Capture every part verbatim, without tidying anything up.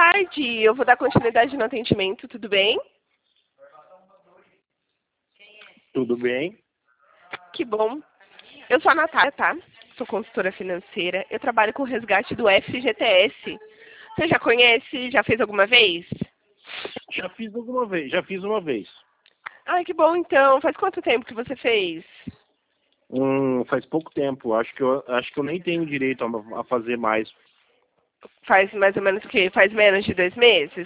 tarde. Eu vou dar continuidade no atendimento, tudo bem? Tudo bem? Que bom. Eu sou a Natália, tá? Sou consultora financeira. Eu trabalho com o resgate do F G T S. Você já conhece? Já fez alguma vez? Já fiz alguma vez, já fiz uma vez. Ai, que bom então. Faz quanto tempo que você fez? Hum, faz pouco tempo. Acho que eu acho que eu nem tenho direito a, a fazer mais. Faz mais ou menos o quê? Faz menos de dois meses?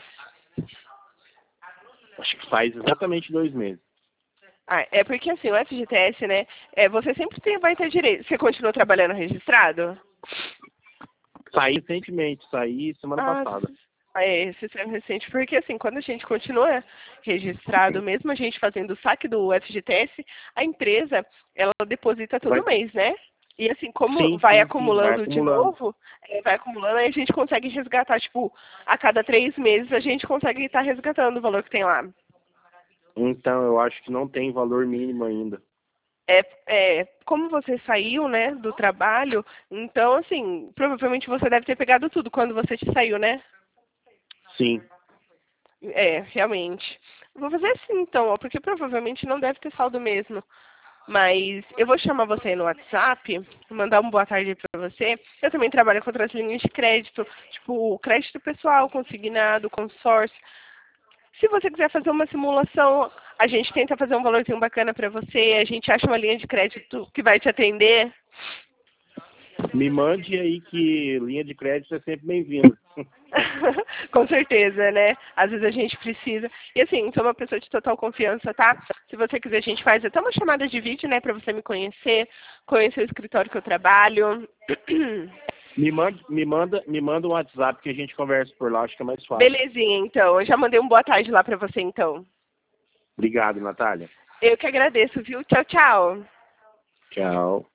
Acho que faz exatamente dois meses. Ah, é porque assim, o F G T S, né? É, você sempre tem, vai ter direito. Você continua trabalhando registrado? Saí recentemente, saí semana Ah, passada. é, esse é recente, porque assim, quando a gente continua registrado, mesmo a gente fazendo o saque do F G T S, a empresa, ela deposita todo Vai... mês, né? E assim, como Sim, vai sim, sim, vai acumulando de acumulando. novo, é, vai acumulando, aí a gente consegue resgatar, tipo, a cada três meses a gente consegue estar resgatando o valor que tem lá. Então eu acho que não tem valor mínimo ainda. É, é, como você saiu, né, do trabalho, então, assim, provavelmente você deve ter pegado tudo quando você te saiu, né? Sim. É, realmente. Vou fazer assim, então, ó, porque provavelmente não deve ter saldo mesmo. Mas eu vou chamar você aí no WhatsApp, mandar uma boa tarde pra você. Eu também trabalho com outras linhas de crédito, tipo crédito pessoal, consignado, consórcio. Se você quiser fazer uma simulação, a gente tenta fazer um valorzinho bacana pra você, a gente acha uma linha de crédito que vai te atender. Me mande aí que linha de crédito é sempre bem-vinda. Com certeza, né? Às vezes a gente precisa. E assim, sou uma pessoa de total confiança, tá? Se você quiser, a gente faz até uma chamada de vídeo, né? Pra você me conhecer, conhecer o escritório que eu trabalho. Me manda, me manda, me manda um WhatsApp que a gente conversa por lá, acho que é mais fácil. Belezinha, então. Eu já mandei um boa tarde lá pra você, então. Obrigado, Natália. Eu que agradeço, viu? Tchau, tchau. Tchau.